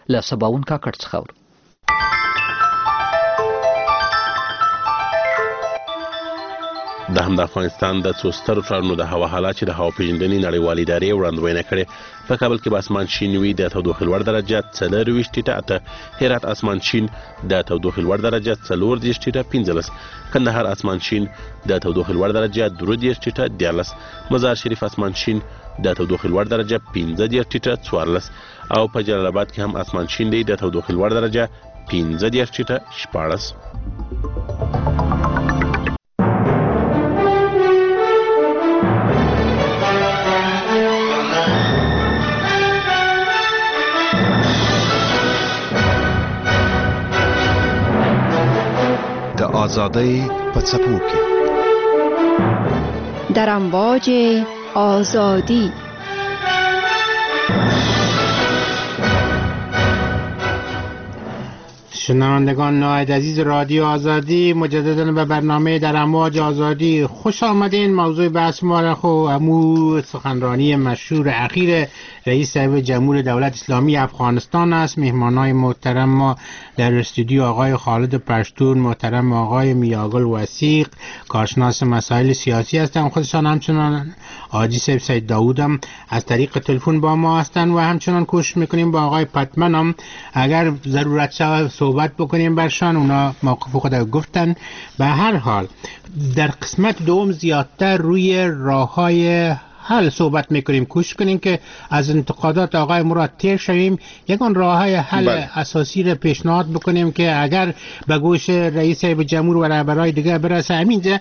له سباون کاکړ څخه اورو. د هم د افغانستان د څو سترو ښارونو د هوا حالات چې د هوا پیژندنې نړیوالې ادارې وړاندوینه کړې. په کابل کې به اسمان شین وي، د تودوخې لوړ درجه 24 ټیټه 8، هرات اسمان شین د تودوخې لوړ درجه 14 ټیټه 15، کندهار اسمان شین د تودوخې لوړ درجه 13 ټیټه 14، مزار شریف اسمان شین د تودوخې لوړ درجه 15 ټیټه 14، او په جلال آباد کې هم اسمان شین دی د تودوخې لوړ درجه 15 ټیټه 14. آزادی په څپو کې در امواج آزادی. شنوندگان نهایت عزیز رادیو آزادی، مجددا به برنامه در امواج آزادی خوش آمدین. موضوع بحث ما را امو سخنرانی مشهور اخیر رئیس صاحب جمهور دولت اسلامی افغانستان است. مهمانای محترم ما در استودیو آقای خالد پشتون، محترم آقای میاگل وثیق، کارشناس مسائل سیاسی هستند. خودشان همچنان حاجی صاحب سید داوود هم از طریق تلفن با ما هستند و همچنان کوشش میکنیم با آقای پتمن هم اگر ضرورت شود صحبت بکنیم برشان. اونا موقف خود گفتن. به هر حال در قسمت دوم زیادتر روی راههای حل صحبت میکنیم. کوشش کنیم که از انتقادات آقای مراد تیر شویم، یکان راههای حل اساسی را پیشنهاد بکنیم که اگر به گوش رئیس صاحب جمهور و رهبرای دیگه برسه. همینجا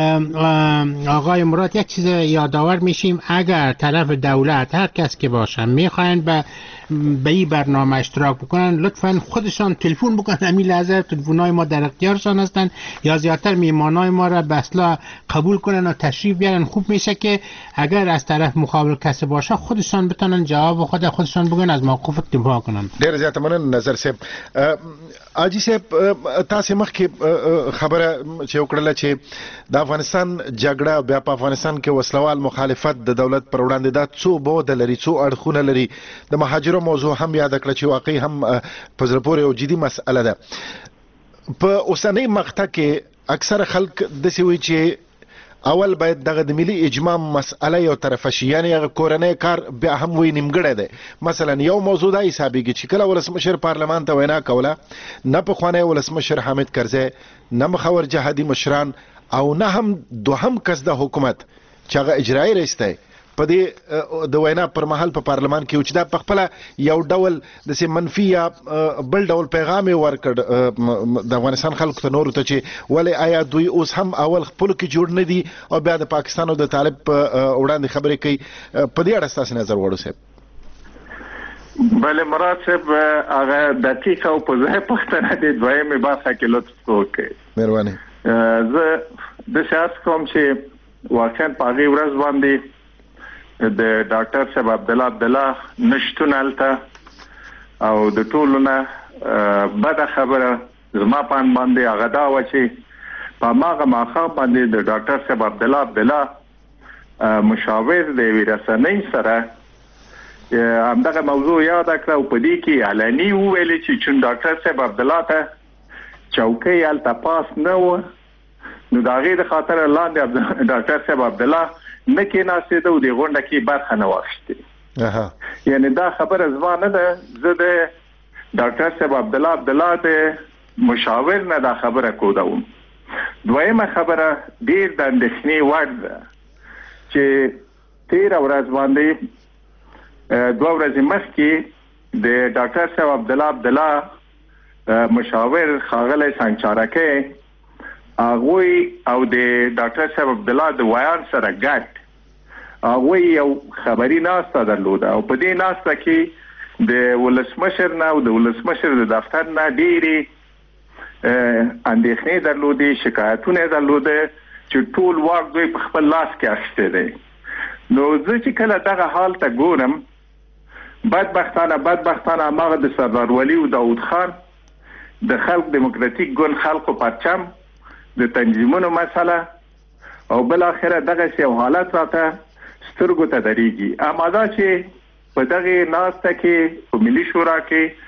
آقای مراد یک چیز یادآور میشیم، اگر طرف دولت هر کس که باشن میخواین به این برنامه اشتراک بکنن، لطفاً خودشان تلفن بکنن. همین لحظه تلفن‌های ما در اختیارشان هستن، یا زیادتر میهمانای ما را به اصلا قبول کنن و تشریف بیارن. خوب میشه که اگر از طرف مقابل کسی باشه خودشان بتونن جواب خودشان بگن، از موقف دفاع کنن. ډیر زیات مننه نظر صاحب. اجي صاحب تاسو مخکې خبره چې وکړله چې د افغانستان جګړه بیا په افغانستان کې وسلوال مخالفت د دولت پر وړاندې دا څو بعد لري، څو اړخونه لري. د مهاجرو موضوع هم یاد کړه چې واقعي هم په زړه پورې او جدي مسأله ده. په اوسنۍ مقطع کې اکثر خلک داسې وایي چې اول باید دغه د ملي اجماع مسأله یو طرفه شي، یعنی هغه کورنۍ کار بیا هم وی نیمګړی دی. مثلا یو موضوع دا حسابېږي چې کله ولسمشر پارلمان ته وینا کوله، نه پخوانی ولسمشر حامد کرزی، نه مخور جهادي مشران، او نه هم دوهم کس د حکومت چې هغه اجرایي رئیس دی په دې د وینا پر مهال په پارلمان کې چې دا په خپل یو ډول د سي منفي یا بل ډول پیغام ورکړ د افغانستان خلکو ته، نور ته چې ولې آیا دوی اوس هم اول خپل کې جوړ نه دي او بیا د پاکستان او د طالب وړاندې خبرې کوي. په دې اړه تاسو نظر وړو صاحب؟ بله مراد صاحب، هغه دقیق او په ځای پښتنه د دویمه برخه کې لطف وکړئ. مهرباني. زه د سیاست کوم چې واقعا په هغه ورځ باندې د ډاکټر صاحب عبدالله نشتون هلته او د ټولو نه بده خبره زما په باندې هغه دا وه چې په هماغه ماښام باندې د ډاکټر صاحب عبدالله مشاور د یوې رسنۍ سره همدغه موضوع یاد کړه او په دې کې علني وویلې چې چون ډاکټر صاحب عبدالله ته چوکۍ هلته پاس نه وه، نو د هغې د خاطر لاندې ډاکټر صاحب عبدالله نه کېناستېده او د غونډه کې برخه نه واخیستې. یعنی دا خبره زما نه ده، زه د ډاکټر صاحب عبدالله د مشاور نه دا خبره کودوم. دویمه خبره ډېر د اندېښنې وړ ده چې تېره ورځ باندې 2 ورځې مخکې د ډاکټر صاحب عبدالله مشاور ښاغلی سنګچارکی هغوی او د ډاکټر صاحب عبدالله د ویان سره ګډ هغوی یو خبري ناسته درلوده او په دې ناسته کې د ولسمشر نه او د ولسمشر د دفتر نه ډېرې اندېښنې درلودې، شکایتونه درلوده چې ټول واک دوی په خپل لاس کې اخیستی دی. نو زه چې کله دغه حال ته ګورم، بدبختانه هماغه د سردار ولي او داود خان د خلق دیموکراتیک ګوند خلقو پرچم د تنظیمونو مسله او بل اخره دغه یو حالت راته سترګو ته درېږي. اما دا چې په دغه ناسته کې په ملي شورا کې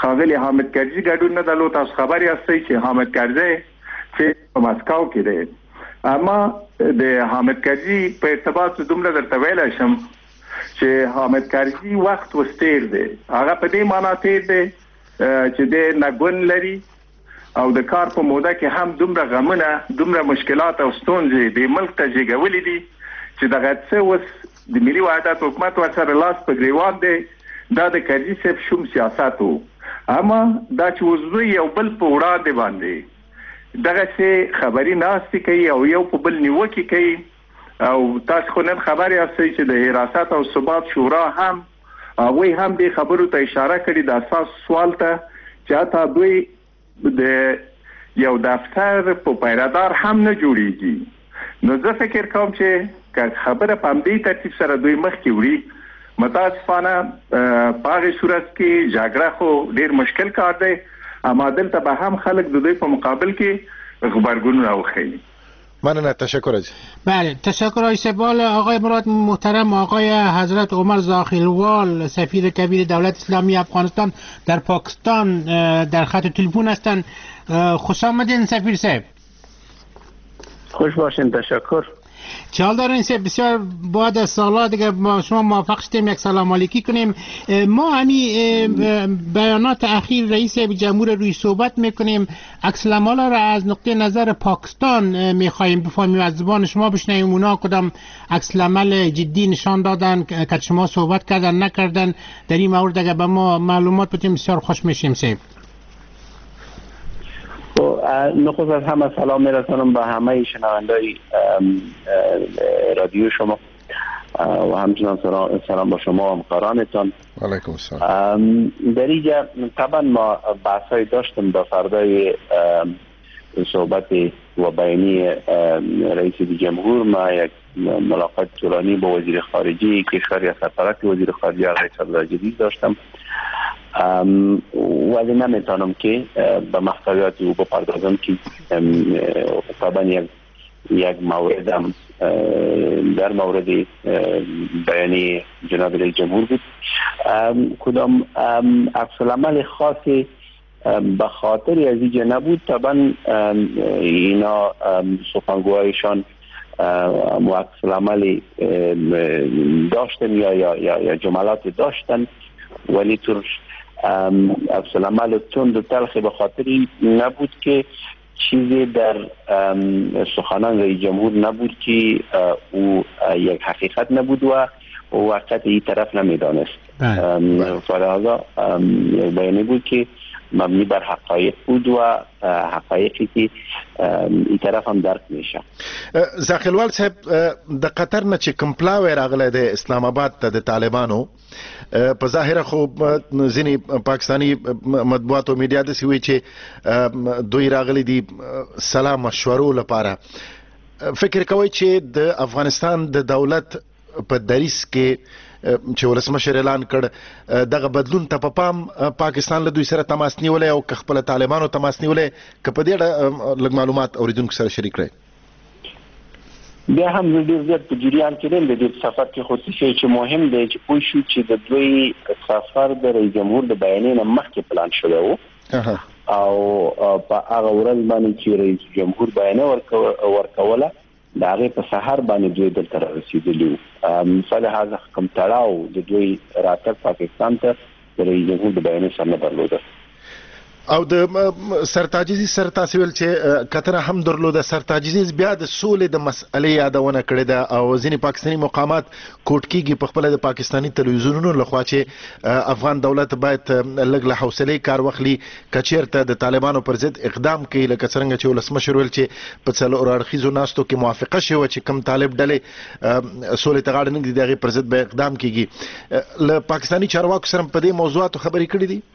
خاغلی حامد کرزي ګډون نه درلود. تاسو خبر یاستئ چې حامد کرزي چې په مسکو کې دی، اما د حامد کرزي په ارتباط دومره درته ویلی شم چې حامد کرزي وخت وستیر دی. هغه په دې معنا تیر دی چې د نګون لري او د کار په موده کې هم دومره غمونه، دومره مشکلات او ستونزې د ملک ته جګولې دي چې دغه څه اوس د ملي وحدت حکومت ورسره لاس په ګریوان دی. دا د کرزي صاحب شوم سیاست و، اما دا چې اوس یو بل په وړاندې باندې دغه څه خبري ناستې کوي او یو په بل نیوکې کوي. او تاسو خو نن خبر یاستئ چې د حراست او ثبات شورا هم هغوی هم دې خبرو ته اشاره کړې د اساس سوال ته چې حتی دوی د یو دفتر په پیرادار هم نه جوړیږي. نو زه فکر کوم چې خبره په همدې ترتیب سره دوی مخکې وړي. متاسفانه په هغې صورت کې جګړه خو ډېر مشکل کار دی، اما دلته به هم خلک د دوی په مقابل کې غبرګونونه وښیي. مننه، تشکر. بله، تشکر آقای سبال. آقای مراد محترم، آقای حضرت عمر زاخیلوال سفیر کبیر دولت اسلامی افغانستان در پاکستان در خط تلفن هستند. خوش آمدین سفیر صاحب. خوش باشین، تشکر. چه حال دارین سه؟ بسیار بعد از سالها دیگه با شما موافق شدیم یک سلام علیکی کنیم. ما همین بیانات اخیر رئیس جمهور روی صحبت میکنیم، عکس العمل را از نقطه نظر پاکستان میخوایم بفهمیم، از زبان شما بشنویم اونا کدام عکس العمل جدی نشان دادن که شما صحبت کردن نکردن در این مورد. اگه به ما معلومات بدیم بسیار خوش میشیم. سه نخست از همه سلام میرسانم به همه شنوندای رادیو شما و همچنان سلام با شما و همکارانتان. علیکم السلام. در اینجا طبعا ما بحثای داشتم در فردای صحبت و بیانی رئیس جمهور. ما یک ملاقات طولانی با وزیر خارجه کشور یا سفارت وزیر خارجه آقای صدر جدید داشتم، ولی نمیتونم که به محتویات او بپردازم که طبعا یک موردم در مورد بیانی جناب رئیس جمهور بود. کدام عکس العمل خاصی به خاطر از اینجا نبود. طبعا اینا سخنگوهایشان عکس العمل داشتن یا جملات داشتن، ولی طور عکس العمل تند و تلخ به خاطر نبود که چیزی در سخنان رئیس جمهور نبود که او یک حقیقت نبود و واقعیت این طرف نمیدانست. فلذا بیانی بود که مبنی بر حقایق بود و حقایقی که این طرف هم درک میشه. زاخیلوال صاحب، د قطر نه چې کوم پلاوی راغلی د اسلام آباد ته د طالبانو، په ظاهره خو ځینې پاکستانی مطبوعات او میډیا داسې وایي چې دوی راغلي دي سلام مشورو لپاره. فکر کوئ چې د افغانستان د دولت په دریځ کې چې ولسمشر اعلان کړ دغه بدلون ته په پام پاکستان له دوی سره تماس نیولی او که خپل طالبانو تماس نیولی، که په دې اړه لږ معلومات اوریدونکو سره شریک کړئ؟ بیا هم ډېر زیات په جریان کې دي. د دې سفر کې خو څه چې مهم دی چې پوه شو چې د دوی سفر د رئیس جمهور د بیانیې نه مخکې پلان شوی و او په هغه ورځ باندې چې رئیس جمهور بیانیه ورکوله د هغې په سهار باندې دوی دلته رارسېدلي وو. فلهذا کوم تړاو د دوی راتګ پاکستان ته د رئیس جمهور د بیانیې سره نه درلوده. او د سرتاجیزي سره تاسو ویل چې کتنه هم درلوده. سرتاجیزي بیا د سولې د مسئلې یادونه کړې ده او ځینې پاکستاني مقامات کوټ کېږي په خپله د پاکستاني تلویزیونونو لخوا چې افغان دولت باید لږ له حوصلې کار واخلي که چېرته د طالبانو پر ضد اقدام کوي، لکه څرنګه چې ولسمشر ویل چې په څلور اړخیزو ناستو کې موافقه شوه چې کوم طالب ډلې سولې ته غاړه نه ږدي د هغې پر ضد به اقدام کېږي. له پاکستاني چارواکو سره په دې موضوعاتو خبرې کړې دي؟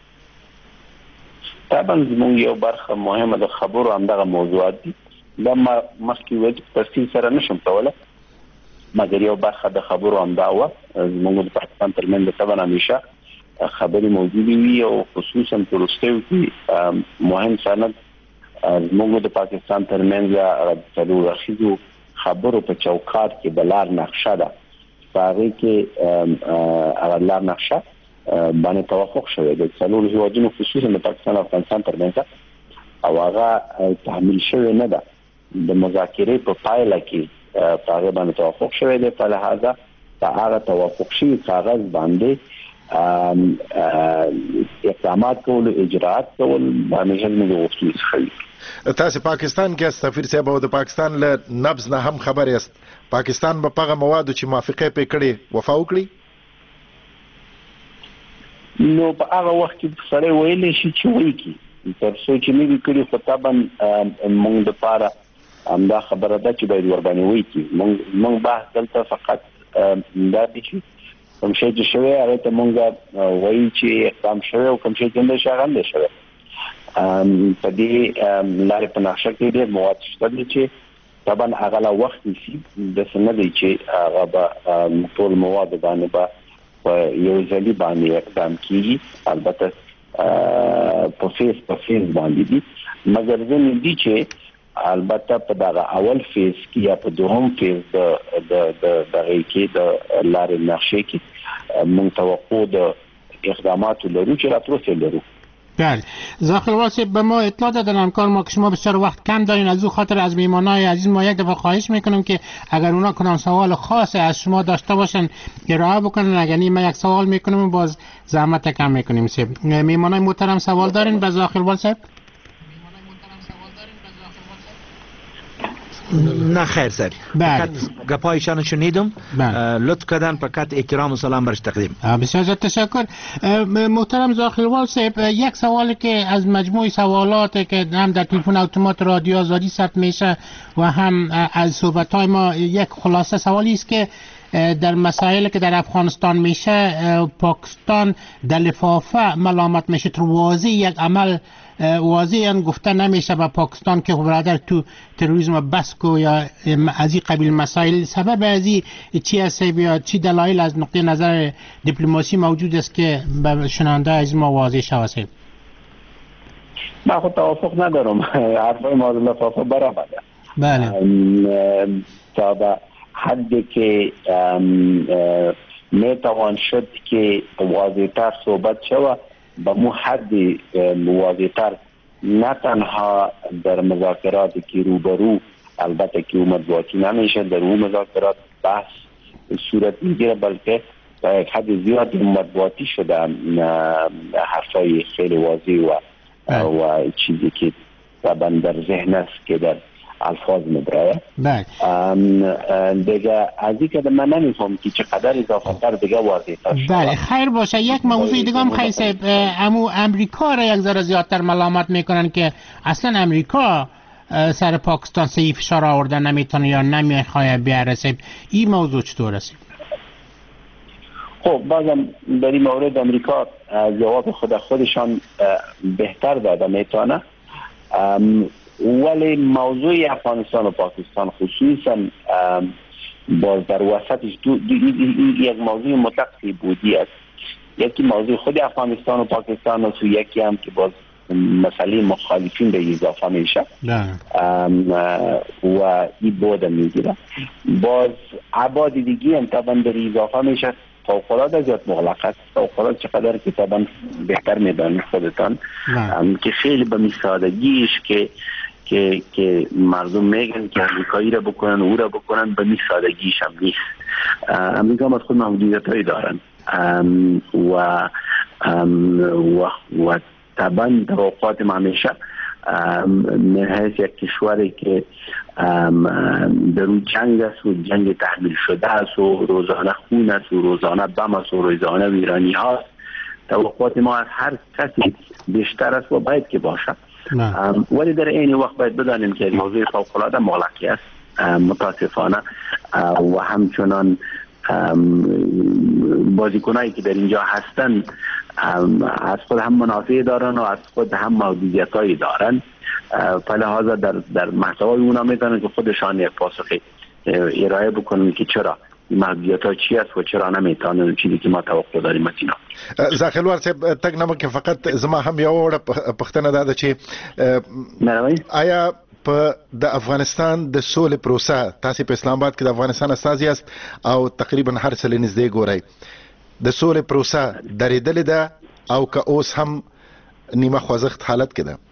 طبعا زموږ یو برخه مهمه د خبرو همدغه موضوعات دي. دا مخکې ویل چې تفصیل سره نشم کولی، مګر یو برخه د خبرو همدا وه. زموږ د پاکستان ترمنځ طبعا همیشه خبرې موجودې وي او خصوصا په وروستیو کې مهم سند زموږ د پاکستان ترمنځ د څلور اړخیزو خبرو په چوکاټ کې د لار نقشه ده. په هغې کې هغه لار نقشه باندې توافق شوی د څلور هیوادونو خصوصا د پاکستان او افغانستان ترمنځ او هغه تحمیل شوی نه ده د مذاکرې په پایله کې هغه باندې توافق شوی دی په لحاظه په هغه توافق شوی کاغذ باندې اقدامات کول اجراءات کول باندې موږ غوښتل شو. تاسو پاکستان کې سفیر صاحب او د پاکستان له نبض نه هم خبر یاست پاکستان په هغه موادو چې موافقه پې کړي وفا وکړي؟ نو په هغه وخت کې سره ویلې شي چې وایي کی تر څو چې نه کړي خو طبعا موږ د پاره همدا خبره ده چې باید ور باندې وایي کی موږ بحث دلته فقط دا دي چې کوم شی چې شوی هغه ته موږ وایي چې اقدام شوی او کوم شی چې نه شغال شوی په دې لارې په نقشه کې ډېر مواد شته چې طبعا هغه لا وخت نشي د سند دی چې هغه به ټول مواد باندې به یو ځلی باندې اقدام کیږي البته په فیز باندې دي مګر ځینې دي چې البته په دغه اول فیز کې یا په دوهم فیز د دغه کې د لارې نقشه کې موږ توقع د اقدامات لرو چې راتلونکي لرو. بله زاخل واسه به ما اطلاع دادن همکار ما که شما بسیار وقت کم دارین از او خاطر از میهمانای عزیز ما یک دفعه خواهش میکنم که اگر اونا کنم سوال خاص از شما داشته باشن ارائه بکنن اگر نه ما یک سوال میکنم باز زحمت کم میکنیم. میهمانای محترم سوال دارین به زاخل واسه؟ نه خیر سر فقط گپایشان شنیدم لطف کردن فقط احترام و سلام برش تقدیم. بسیار زیاد تشکر محترم زاخلوال صاحب. یک سوالی که از مجموع سوالاتی که هم در تلفن اتومات رادیو آزادی ثبت میشه و هم از صحبت‌های ما یک خلاصه سوالی است که در مسائلی که در افغانستان میشه پاکستان در لفافه ملامت میشه تو واضح یک عمل واضحا گفته نمیشه به پاکستان که برادر تو تروریسم بس کو یا از این قبیل مسائل سبب از این چی است یا چی دلایل از نقطه نظر دیپلماسی موجود است که به شنونده از ما واضح شود؟ من خود توافق ندارم حرفای ما لفافه برآمده بله تا به حدی که میتوان شد که واضح‌تر صحبت شود به مو حد واضح‌تر نه تنها در مذاکرات که روبرو البته که مطبوعاتی نمیشه در اون مذاکرات بحث صورت میگیره بلکه تا یک حد زیاد مطبوعاتی شده حرفای خیلی واضح و چیزی که طبعا در ذهن است که در الفاظ مبرایه دیگه از این که من نمیفهم که چقدر اضافه تر دیگه واضح تر شد. بله خیر باشه. یک موضوع دیگه هم خیلی صاحب امریکا را یک ذره زیادتر ملامت میکنن که اصلا امریکا سر پاکستان سعی فشار آورده نمیتونه یا نمیخواد بیاره. این موضوع چطور است؟ خب بازم در این مورد امریکا جواب خودشان بهتر داده میتونه ولی موضوع افغانستان و پاکستان خصوصا باز در وسطش یک موضوع متقسی بودی است. یکی موضوع خود افغانستان و پاکستان است و یکی هم که باز مسئله مخالفین به اضافه میشه و این بود میگیره. باز عباد دیگی هم طبعا در اضافه میشه. فوق‌العاده زیاد مغلق است. فوق‌العاده چقدر که طبعا بهتر میدانید خودتان که خیلی به میسادگیش که مردم میگن که امریکایی را بکنن او را بکنن به میسادگیش هم نیست. امریکا هم از خود محدودیت‌هایی دارن و طبعا توقعات ما همیشه من حیث یک کشوری که در اون جنگ است و جنگ تحمیل شده است و روزانه خون است و روزانه بم است و روزانه ویرانی هاست. توقعات ما از هر کسی بیشتر است و باید که باشد. ولی در این وقت باید بدانیم که موضوع فوق‌العاده مغلقی است متاسفانه و همچنان بازیکنایی که در اینجا هستن از خود هم منافع دارن و از خود هم محدودیتایی دارن. فلهذا در محتوای اونا میتونن که خودشان یک پاسخ ارائه بکنن که چرا محدودیت‌ها چی است و چرا نمیتونن چیزی که ما توقع داریم از اینا. زاخلوار صاحب تک نمو که فقط زما هم یو وړه پښتنه ده چې آیا په د افغانستان د سولې پروسه تاسو په اسلام آباد کې د افغانستان استازي است او تقریبا هر څه لنځدې ګورئ د سولې پروسه درېدلې ده او که اوس هم نیمه خوځښت حالت کې ده؟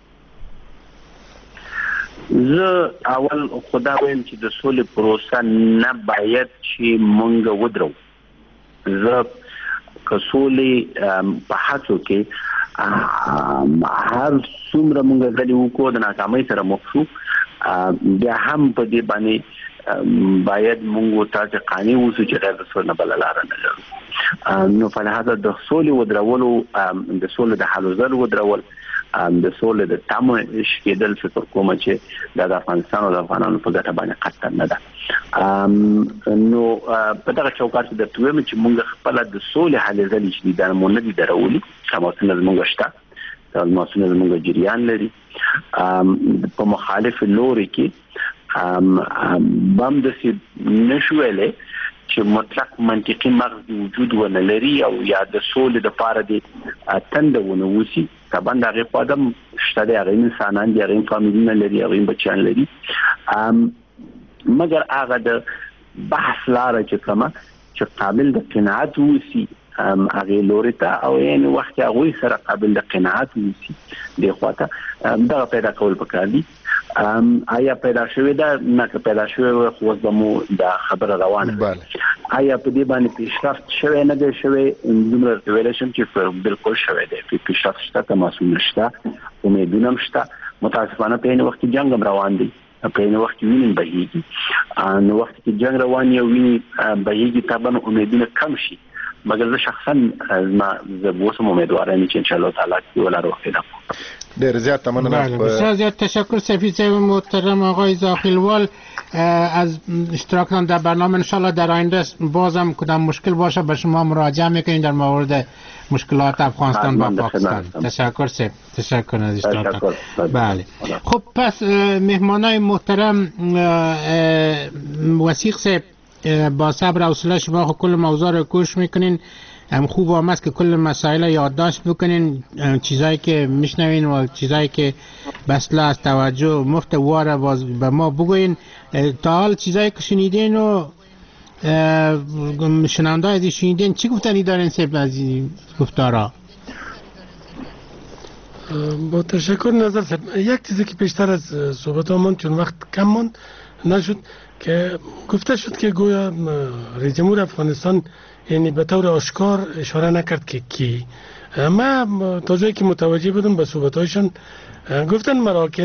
زه اول خدا ویم چې د سولې پروسه نه باید چې مونږ ودرو. زه که سولې په هڅو کې هر څومره مونږ غلي وکړو د ناکامۍ سره مخ شو، بیا هم په دې باندې باید مونږ ته قانوني اوسو چې غیر د سولې نه بل لار نه لرو. نو په لحاظ د سولې ودرولو، د سولې د حل ځل ودرول، د سولې د تمه شکېدل فکر کوم چې د افغانستان او د افغانانو په ګټه باندې قطعا نه ده. نو په دغه چوکاټ کې د تویم چې مونږ خپل د سولې حل ځل چې د مونږ دي درولي تماسونه زموږ شته، تماسونه زموږ جریان لري. په مخالف لوري کې بم د سي نشویلې چې مطلق منطقي مغز وجود ونه لري او یا د سولې د پاره دي تندونه وسی طبعا دغه قدم شته د انسانان دي، هغه فامیلونه لري، هغه بچیان لري، مګر هغه د بحث لاره چې کومه چې قابل د قناعت وسی هغه لوري ته او یعنی وخت هغه سره قابل د قناعت وسی دی خواته دا پیدا کول پکار دي. آیا پیدا شوی دا نه که پیدا شوی خو زمو د خبره روانه آیا په دې باندې پیشرفت شوی نه دی شوی دومره ویل شم چې بالکل شوی دی، پیشرفت شته، تماسونه شته، امیدونه شته. متاسفانه په این وخت جنگ روان دی، په این وخت ویني بهيږي، نو وخت کې جنگ روان یو ویني بهيږي طبعا امیدونه کم شي، مګر زه شخصا زه اوسم امیدوار یم چې ان شاء الله تعالی ولا روح پیدا ډیر زیات مننه. بسیار زیاد تشکر سفیر صاحب محترم آقای زاخیلوال از اشتراکتان در برنامه. انشالله در آینده بازم کدام مشکل باشه به شما مراجعه میکنیم در مورد مشکلات افغانستان با پاکستان. تشکر سفیر، تشکر از اشتراکتان. بله خب پس مهمانای محترم وثیق صاحب با صبر و حوصله شما خب کل موضوع رو گوش میکنین، خوب هم است که کل مسائل یادداشت بکنین، چیزایی که میشنوین و چیزایی که بسله از توجه محتوا به ما بگوین. تا حال چیزایی که شنیدین و شنونده ازی شنیدین چی گفتنی دارین سیب از این گفتارا؟ با تشکر نظر سب یک چیزی که بیشتر از صحبت همون چون وقت کم موند نشد که گفته شد که گویا رئیس جمهور افغانستان یعنی به طور آشکار اشاره نکرد که کی. ما تا جایی که متوجه بودم به صحبت‌هایشان گفتن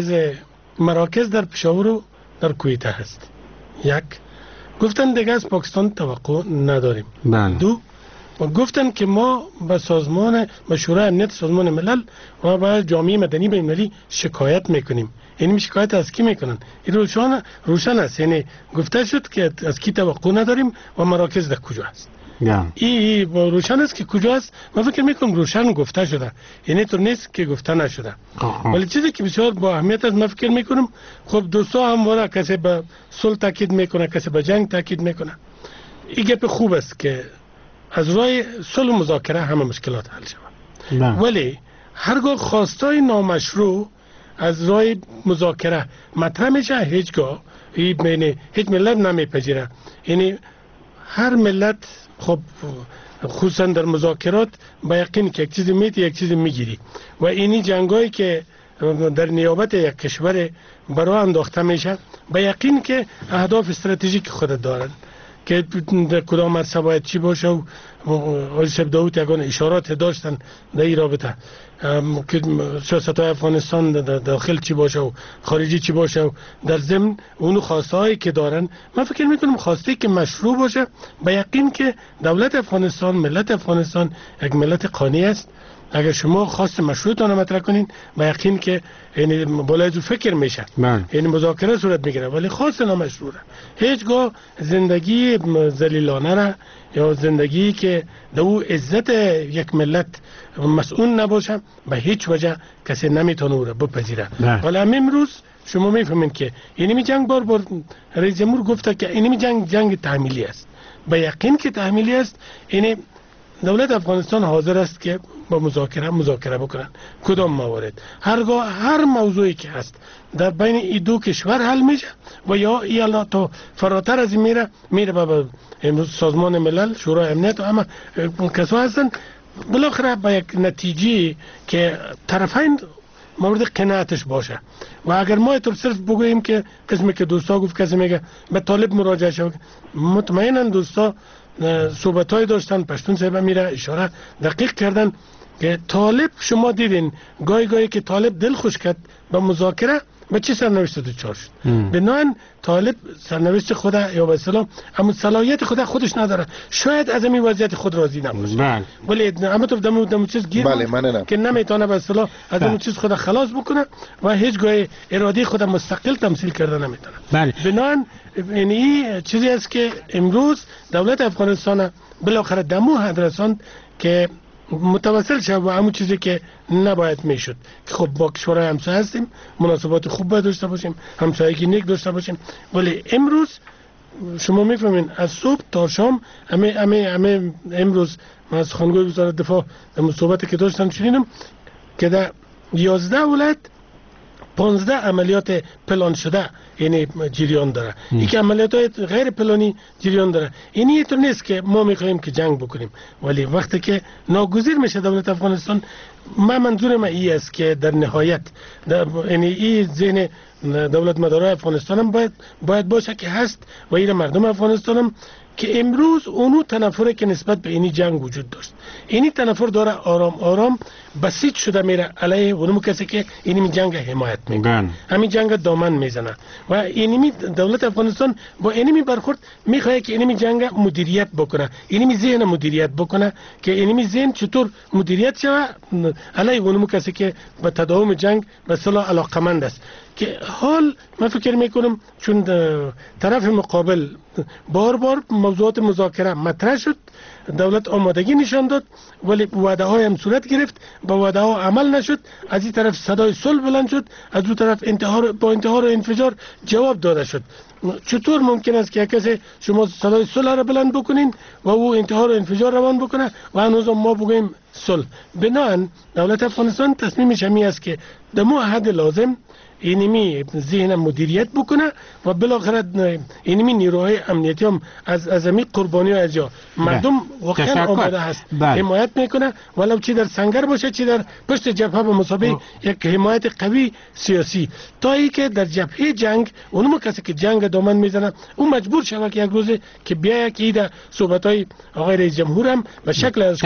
مراکز در پشاور و در کویته هست. یک گفتن دیگه از پاکستان توقع نداریم. دو گفتن که ما به شورای امنیت سازمان ملل و به جامعه مدنی بین‌المللی شکایت میکنیم. یعنی شکایت از کی میکنن؟ این روشن است. یعنی گفته شد که از کی توقع نداریم و مراکز در کجا است. این روشن است که کجا است. من فکر میکنم روشن گفته شده، یعنی تو نیست که گفته نشده. ولی چیزی که بسیار با اهمیت است من فکر میکنم خب دوستا هم وره کسی به صلح تاکید میکنه، کسی به جنگ تاکید میکنه. این گپ خوب است که از راه صلح و مذاکره همه مشکلات حل شود، ولی هرگاه خواستای نامشروع از راه مذاکره مطرح میشه هیچگاه هیچ ملت نمیپذیره. یعنی هر ملت خب خصوصا در مذاکرات با یقین که یک چیزی میتی یک چیزی میگیری و اینی جنگایی که در نیابت یک کشور برای انداخته میشه با یقین که اهداف استراتژیک خود دارن که در کدام مرحله باید چی باشه و آقای صاحب داوود یگان اشارات داشتن در این رابطه که سیاست های افغانستان داخل چی باشه و خارجی چی باشه و در ضمن اون خواسته هایی که دارن. من فکر میکنم خواسته که مشروع باشه با یقین که دولت افغانستان، ملت افغانستان یک ملت قانی است. اگر شما خواست مشروعتان مطرح کنین با یقین که یعنی بالای فکر میشه، یعنی مذاکره صورت میگیره، ولی خواست نامشروعه. هیچگاه زندگی ذلیلانه را یا زندگی که دو عزت یک ملت مسئول نباشه به هیچ وجه کسی نمیتونه او را بپذیره. ولی امروز شما میفهمین که اینمی جنگ بار رئیس جمهور گفته که اینمی جنگ تحمیلی است. به یقین که تحمیلی است. یعنی دولت افغانستان حاضر است که با مذاکره بکنن. کدام موارد؟ هر موضوعی که هست در بین این دو کشور حل میشه و یا ایالات تا فراتر از این میره به امروز سازمان ملل، شورای امنیت و همه کسا هستن، بالاخره به یک نتیجه که طرفین مورد قناعتش باشه. و اگر ما اینطور صرف بگوییم که قسمی که دوستا گفت کسی میگه به طالب مراجعه شد، مطمئنا دوستا صحبت‌های داشتن، پشتون صاحب میره اشاره دقیق کردن که طالب، شما دیدین گاهی که طالب دل خوش کرد به مذاکره به چه سرنوشت دچار شد. بنابراین طالب سرنوشت خود یا به اصطلاح اما صلاحیت خودش نداره، شاید از این وضعیت خود راضی نباشه، ولی اما تو دم چیز گیر که نمیتونه به اصطلاح از اون چیز خود خلاص بکنه و هیچ گاه اراده خود مستقل تمثیل کرده نمیتونه. بنابراین این چیزی است که امروز دولت افغانستان بالاخره دمو حد رساند که متوسل شد و همون چیزی که نباید میشد که خب با کشورهای همسایه هستیم، مناسبات خوب باید داشته باشیم، همسایگی نیک داشته باشیم، ولی امروز شما میفهمین از صبح تا شام همه امروز من از خانگوی وزارت دفاع در صحبتی که داشتم شنیدم که در 11 ولایت 15 عملیات پلان شده یعنی جریان داره، یک عملیات غیر پلانی جریان داره. اینی تو نیست که ما میخوایم که جنگ بکنیم، ولی وقتی که ناگزیر میشه دولت افغانستان، منظور من این است که در نهایت یعنی این ذهن دولت مدارای افغانستان هم باید باشه که هست و این مردم افغانستان هم که امروز اونو تنفره که نسبت به اینی جنگ وجود داشت، اینی تنفر داره آرام بسیج شده میره علیه اونم کسی که اینی جنگ حمایت میکنه، همین جنگ دامن میزنه و اینی دولت افغانستان با اینی برخورد میخواد که اینی جنگ مدیریت بکنه، اینی ذهن مدیریت بکنه که اینی ذهن چطور مدیریت شوه علیه اونم کسی که به تداوم جنگ به اصطلاح علاقمند است. که حال من فکر میکنم چون طرف مقابل بار موضوعات مذاکره مطرح شد، دولت آمادگی نشان داد ولی وعده های هم صورت گرفت، با وعده ها عمل نشد، از این طرف صدای صلح بلند شد، از اون طرف با انتحار و انفجار جواب داده شد. چطور ممکن است که کسی شما صدای صلح را بلند بکنین و او انتحار و انفجار روان بکنه و هنوز ما بگوییم صلح؟ بنابراین دولت افغانستان تصمیمش همی است که در حد لازم اینمی ذهن مدیریت بکنه و بالاخره اینمی نیروهای امنیتی هم از امی قربانی از جا مردم واقعا آماده هست حمایت میکنه، ولو چی در سنگر باشه چی در پشت جبهه به مسابقه یک حمایت قوی سیاسی، تا ای که در جبهه جنگ اونم کسی که جنگ دامن میزنه اون مجبور شده که یک روز که بیاید که در صحبت‌های آقای رئیس جمهور هم به شکل از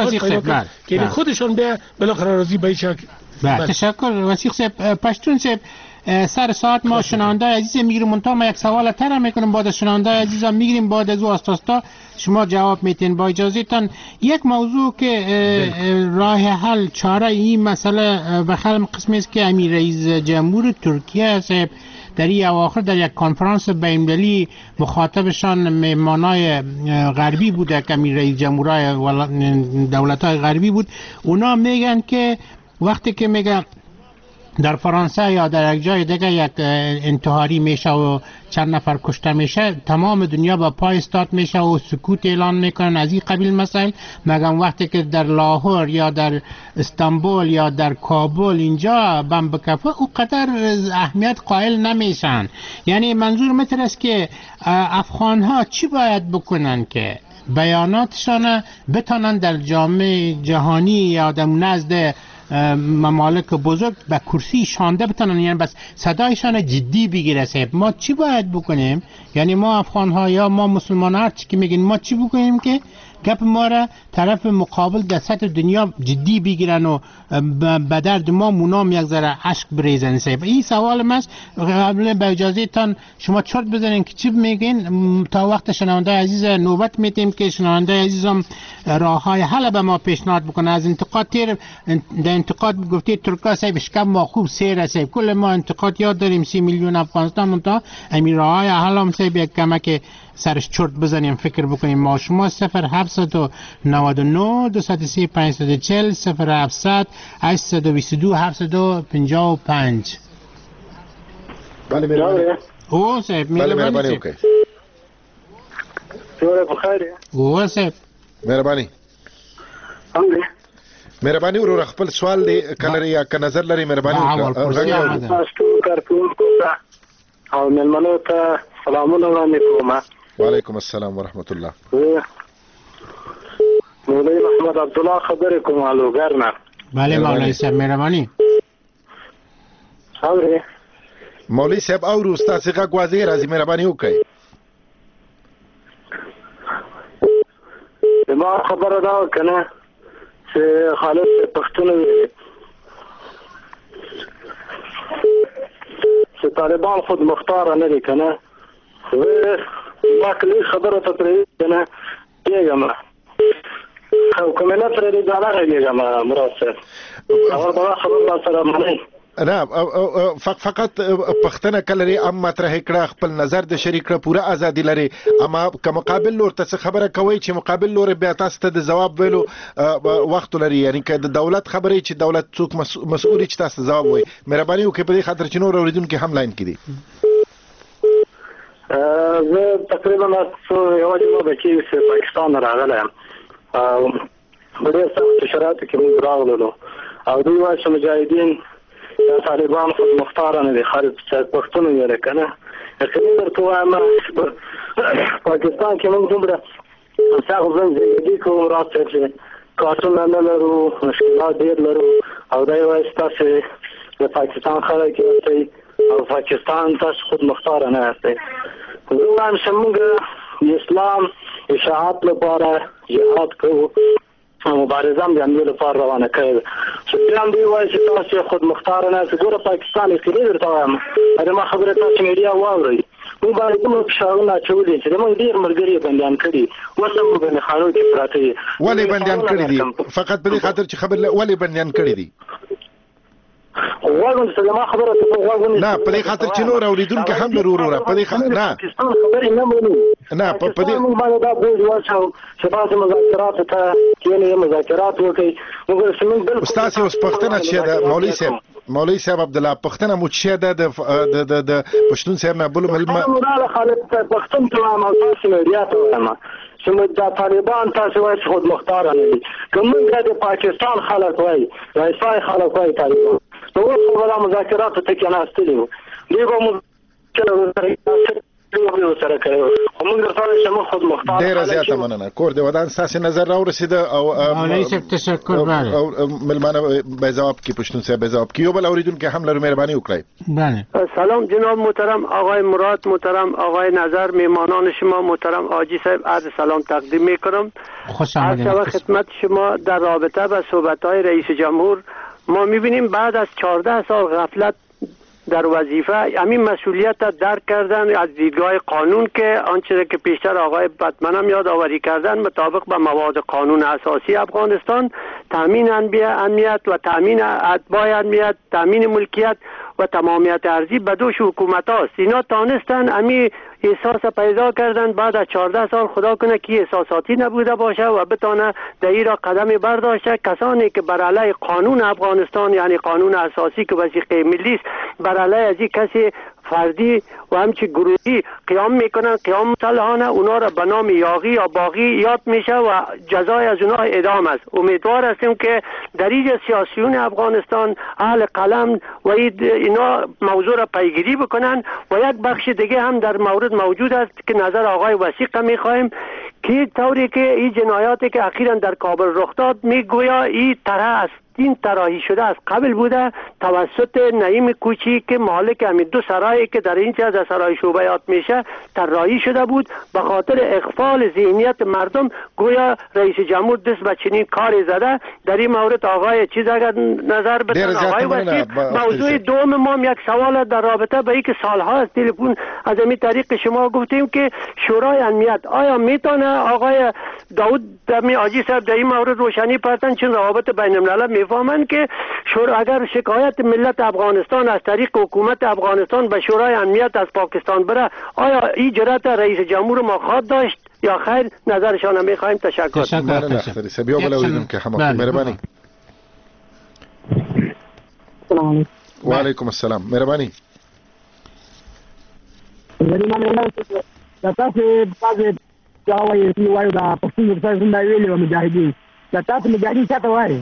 که خودشون بیا بالاخره راضی به شکل. تشکر وسیق صاحب. پشتون صاحب سر ساعت ما شنونده عزیز میگیریم، منتها ما یک سوال تر میکنم بعد شنونده عزیز هم میگیریم، بعد از او آستاستا شما جواب میتین. با اجازهتان یک موضوع که راه حل چاره این مسئله و خلم قسمی است که امیر رئیس جمهور ترکیه صاحب در این اواخر در یک کنفرانس بین‌المللی مخاطبشان مهمانای غربی بوده که امیر رئیس جمهورای دولت‌های غربی بود، اونا میگن که وقتی که میگه در فرانسه یا در یک جای دیگه یک انتحاری میشه و چند نفر کشته میشه، تمام دنیا با پای استاد میشه و سکوت اعلان میکنن از این قبیل مسائل، مگم وقتی که در لاهور یا در استانبول یا در کابل اینجا بم بکفه او قدر اهمیت قائل نمیشن. یعنی منظور متر است که افغان ها چی باید بکنن که بیاناتشان بتانن در جامعه جهانی یا در نزد ممالک بزرگ به کرسی شانده بتونن، یعنی بس صدایشان جدی بگیره. صاحب ما چی باید بکنیم؟ یعنی ما افغان ها یا ما مسلمان ها چی که میگین ما چی بکنیم که گپ ما را طرف مقابل در سطح دنیا جدی بگیرن و به درد ما مونام یک ذره اشک بریزن؟ صاحب این سوال ماست. قبل به اجازه تان شما چرت بزنین که چی میگین تا وقت شنونده عزیز نوبت میتیم که شنونده عزیزم راه های حل به ما پیشنهاد بکنه. از انتقاد تیر در انتقاد گفته ترکا صاحب شکم ما خوب سیر صاحب، کل ما انتقاد یاد داریم 30 میلیون افغانستان منتها امیر راه های حل هم صاحب یک کمک سرش چرت بزنیم فکر بکنیم. ما شما 0799 203 540 0700 822 755. بله مهربانی. او صاحب مهربانی. شما بخیر. او صاحب مهربانی. مهرباني ورور خپل سوال دی کله یا ک نظر لري مهرباني وکړه تاسو کارکونکو ته او ملمنو ته سلامونه وړاندې کوم. وعلیکم السلام ورحمت الله. مولوی محمد عبدالله خبرې کوم الوګر نه. بله مولوی صاحب مهرباني. اوري مولوی صاحب او استاد څنګه غواړي راځي مهرباني وکړئ. ما خبره دا کنه چې خالص پښتون چې طالبان خود مختار نه دي کنه ما کلی خبره ته پرې کنه دیګم خو کومه نه پرې دا نه دیګم مراد او دا خبره سره معنی نه فقط پښتنه کلري ام مطرح کړه خپل نظر د شریک کړه پوره ازادي لري اما که مقابل لور ته خبره کوي چې مقابل لور بیا تاسو ته د جواب ویلو وخت لري یعنی که د دولت خبرې چې دولت څوک مسؤل چې تاسو جواب وي مهرباني وکړئ په دې خاطر چې نور اوریدونکو هم لاین کړي. زه تقریبا یو جواب کې چې پاکستان راغلم او ډېر سخت شرایط کې موږ راغلو او دوی وايي چې مجاهدین طالبان خود مختار نه دي خارج پښتون یې کنه اخیری ورته وایم پاکستان کې موږ دومره څنګه زندگی کوم راځي چې کارتون نه لرو مشکلات ډېر لرو او دا یو اساس د پاکستان خلک کې او پاکستان تاسو خود مختار نه هستی. زه وایم چې موږ اسلام اشاعت لپاره جهاد کوو مبارزه هم د همدې لپاره روانه کړې چې بیا هم دوی وایي چې تاسو خود مختار نه یاست. ګوره پاکستان اخیري درته وایم ما خبره تاسو میډیا واورئ موږ باندې کوم فشارونه اچولي چې موږ ډېر ملګري بندیان کړي اوس هم موږ باندې خانو کې پراته دي. ولې بندیان کړي دي؟ فقط په دې خاطر چې خبر ولې بندیان کړي دي؟ غواړم چې ما خبره ته غواړم نه په دې خاطر چې نور اوریدونکو هم لرو په دې خاطر نه خبرې نه مونږ نه په دې موږ باندې دا بوج واچو چې تاسو مذاکرات ته کېنه مذاکرات وکړي موږ سمون بل استاد اوس پښتنه چې دا مولوی صاحب عبد الله پښتنه مو چې د پښتون صاحب نه بل مل خالد پښتون ته ما تاسو میډیا ته وایم چې موږ د طالبان تاسو وایي خود مختار نه دي کوم د پاکستان خلک وایي راځي خلک وایي طالبان نو اوس ولا مذاکرات ته کې نه استلیو دی به مو سره کوي موږ درته چې موږ خود مختار ډیر زیاته مننه کور دی ودان ساسي نظر راورسید او مولوی تشکر بله او ملمانه به جواب کې پښتون صاحب جواب کې یو بل اوریدونکو هم لرو مهرباني وکړئ. بله سلام جناب محترم آقای مراد محترم آقای نظر میهمانان شما محترم حاجی صاحب عرض سلام تقدیم میکنم. خوش آمدید. عرض خدمت شما در رابطه با صحبت‌های رئیس جمهور ما می‌بینیم بعد از 14 سال غفلت در وظیفه همین مسئولیت را درک کردن از دیدگاه قانون که آنچه که پیشتر آقای بتمن هم یادآوری کردن مطابق با مواد قانون اساسی افغانستان تامین امنیت و تامین اتباع امنیت تامین ملکیت و تمامیت ارضی به دوش حکومت هاست. اینا تانستن امی احساس پیدا کردن بعد از 14 سال خدا کنه که احساساتی نبوده باشه و بتانه در این را قدم برداشته. کسانی که بر علیه قانون افغانستان یعنی قانون اساسی که وثیقه ملی است بر علیه از این کسی فردی و همچی گروهی قیام میکنن قیام مسلحانه اونا را به نام یاغی یا باغی یاد میشه و جزای از اونا اعدام است. امیدوار هستیم که در اینجا سیاسیون افغانستان اهل قلم و اینا موضوع را پیگیری بکنن و یک بخش دیگه هم در مورد موجود است که نظر آقای وثیقه میخواهیم که طوری که این جنایاتی که اخیراً در کابل رخ داد میگویا این طرح است این طراحی شده از قبل بوده توسط نعیم کوچی که مالک همین دو سرایی که در اینجا از سرای شعبه یاد میشه طراحی شده بود به خاطر اغفال ذهنیت مردم گویا رئیس جمهور دست به چنین کاری زده. در این مورد آقای چیز اگر نظر بدن آقای وزیر. موضوع دوم ما یک سوال در رابطه به اینکه سالها از تلفن از این طریق شما گفتیم که شورای امنیت آیا میتونه آقای داود دمی آجی صاحب در این مورد روشنی پرتن چون روابط بین الملل میفهمند که اگر شکایت ملت افغانستان از طریق حکومت افغانستان به شورای امنیت از پاکستان بره آیا این جرأت رئیس جمهور ما خواهد داشت یا خیر؟ نظرشان میخوایم. تشکر. مهربانی. و علیکم السلام. مهربانی. تاسو بعضی جوایي وایو دا پښتون ورته ویلي و مجاهدین د تاسو مجاهدین چاته وایي؟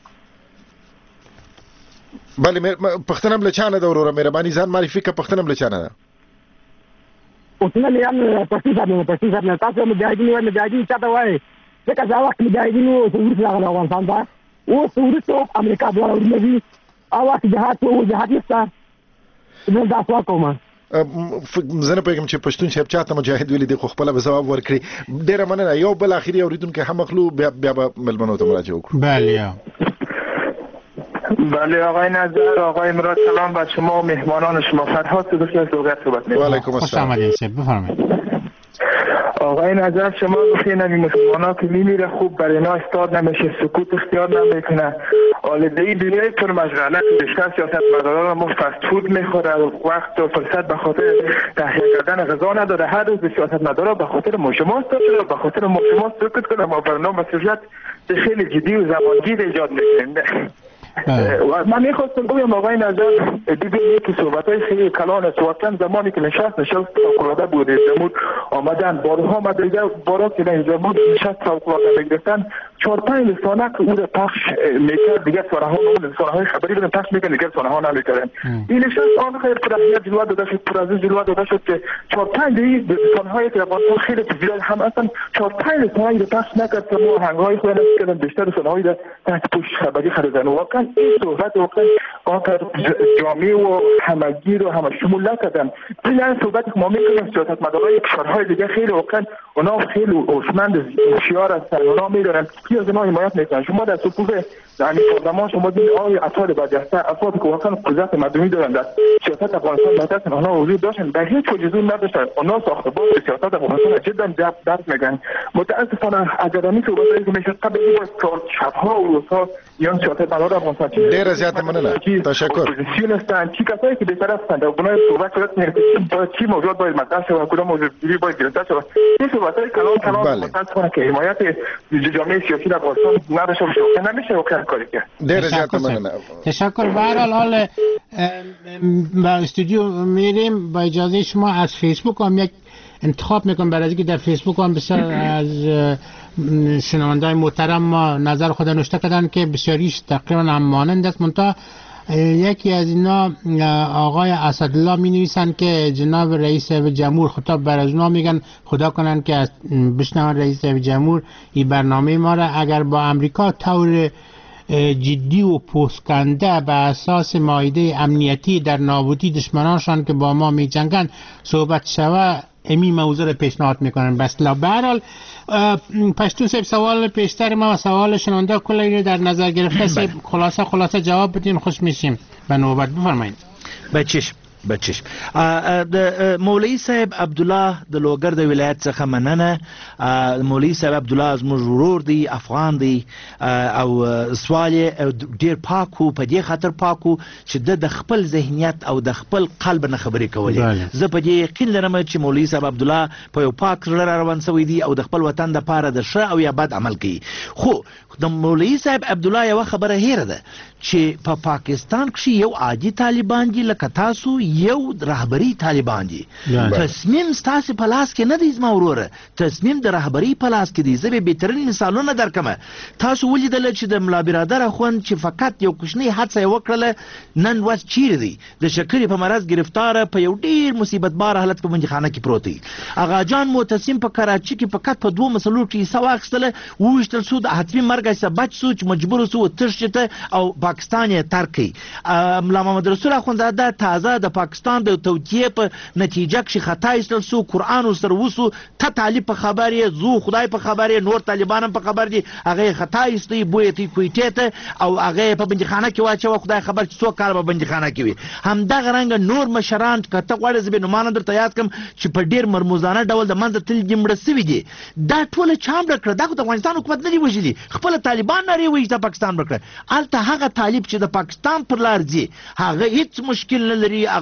بله پښتنه هم له چا نه ده وروره مهرباني ځان معرفي که پښتنه هم له چا نه ده پښتنه مې هم پښتون صاحب نه تاسو مجاهدین وایي مجاهدین چاته وایي ځکه دا وخت مجاهدین وو وروسته راغله افغانستان ته اوس وروسته امریکا دواړه ورونه دي او وخت جهاد وو جهاد نشته زه دا سوال کوم زه نه پوهېږم چې پښتون صاحب چاته مجاهد ویلي دی خو خپله به ځواب ورکړي ډېره مننه یو بل اخري اورېدونکی هم اخلو بیا به مېلمنو ته مراجعه وکړو بله آقای نظر آقای مراد سلام بر شما و مهمانان شما فرهاد صدوقی از دوغت صحبت می‌کنم. و علیکم السلام. بفرمایید. آقای نظر شما گفتین این مسلمان‌ها که میمیره خوب برای اینا استاد نمیشه سکوت اختیار نمیکنه آلودگی دنیای پر مشغله بیشتر سیاستمداران ما فست فود میخوره وقت و فرصت به خاطر تهیه کردن غذا نداره هر روز سیاستمدارا به خاطر مشماس شده به خاطر مشماس سکوت کنه ما برنامه مسئولیت خیلی جدی و زمانگیر ایجاد میکنیم من میخواستم بگم آقای نظر دیدیم که صحبت‌های خیلی کلان است واقعا زمانی که نشست فوق‌العاده بود جمهور آمدن بارها آمده بارها که جمهور نشست فوق‌العاده میگرفتن 4-5 رسانه که او را پخش میکرد دیگر رسانه‌های خبری رو پخش میکرد دیگر رسانه‌ها نمیکردن این نشست آن خیلی پراحیت جلوه داده شد پرازی جلوه داده شد که 4-5 دقیقه رسانه‌های که افغانستان خیلی زیاد هم اصلا 4-5 رسانه‌ای رو پخش نکرد که ما هنگ‌های خود کردن بیشتر رسانه‌های را تحت پوش خبری خریدن واقعا این صحبت واقعا آنقدر جامع و همگیر و همه شمول نکردن این صحبت که ما میکنیم سیاستمدارای کشورهای دیگه خیلی واقعا اونا خیلی هوشمند هوشیار هستن اونا میدونن کی از اینا حمایت میکنن شما در صفوف یعنی پارلمان شما دیدید آقای افراد برجسته افرادی که واقعا قدرت مدنی دارن در سیاست افغانستان دستن اونا وجود داشتن به هیچ وجه نداشتن اونا ساختمان سیاست افغانستان جدا درس میگن متاسفانه اکادمی صحبتایی که میشه قبل از شبها و روزها یا سیاستمدار افغانستان ډیره زیاته مننه تشکر اپوزیسیون هستند چی کسایی که بیشتر هستند اونا صحبت شد باید چی موضوعات باید مطرح شود کدام موضوعی باید گرفته شود این صحبت‌های کلان متاسفانه که حمایت جامعه سیاسی در افغانستان نداشته باشه نمیشه واقعا کاری کرد ډیره زیاته مننه تشکر به هر حال به استودیو میریم با اجازه شما از فیسبوک هم یک انتخاب میکنم برای اینکه در فیسبوک هم بسیار از شنونده‌های محترم ما نظر خود نوشته کردن که بسیاریش تقریبا هم مانند است منتها یکی از اینا آقای اسدالله می نویسن که جناب رئیس جمهور خطاب بر از اونا میگن خدا کنن که بشنون رئیس جمهور این برنامه ما را اگر با امریکا طور جدی و پوسکنده به اساس مائده امنیتی در نابودی دشمنانشان که با ما می جنگن صحبت شود امی موضوع رو پیشنهاد میکنن بس به هر حال پشتون صاحب سوال پیشتر ما و سوال شنونده کلی در نظر گرفته خلاصه جواب بدین خوش میشیم به نوبت بفرمایید بچش د مولوی صاحب عبدالله د لوګر د ولایت څخه مننه مولوی صاحب عبدالله زموږ ورور دی افغان دی او سوال ډیر پاکو په دې خاطر پاکو چې د خپل ذهنیت او د خپل قلب نه خبرې کولې زه په دې یقین لرم چې مولوی صاحب عبدالله په یو پاک زړه روان شوی دی او د خپل وطن د پاره د ښه او یا بد عمل کوي خو د مولوی صاحب عبدالله یو خبره هیره ده چې په پاکستان کې یو عادي طالبان دي لکه تاسو یو رهبری طالبان دي تصمیم ستاسو په لاس کې نه دی زما وروره تصمیم د رهبری په لاس کې دی زه به بهترین مثالونه درکمه تاسو ولیدل چې د ملا برادر اخوند چې فقط یو کوچنی حادثه وکړه نن ورځ چیرې دی د شکرې په مرض گرفتار په یو ډیر مصیبت بار حالت په بندیخانه کې پروت دی اغا جان معتصم په کراچي کې فقط په 2 مسلو کې حصہ واخیستله وویشتل سو د حتمي مرګ څخه بچ سو چې مجبور سو ترشته او پاکستان یې ترک کړي ملا محمد رسول اخوندزاده تازه د پاکستان د توجیه په نتیجه کې خطا ایستل سو قران سره وسو ته طالب په خبرې زو خدای په خبرې نور طالبان په خبر دي هغه خطا ایستي بویتی کویټه او هغه په بندیخانه کې واچو خدای خبر چې څو کال په بندیخانه کې وي همدغه رنګ نور مشران کته غوړ زبې نومان درته یاد کوم چې په ډیر مرموزانه ډول د منځ تل جمړه سوي دي دا ټول چامړه کړ دا د افغانستان حکومت نه دی وژلي خپل طالبان لري وایي د پاکستان وکړه الته هغه طالب چې د پاکستان پر لار ځي هغه هیڅ مشکل نه لري هغه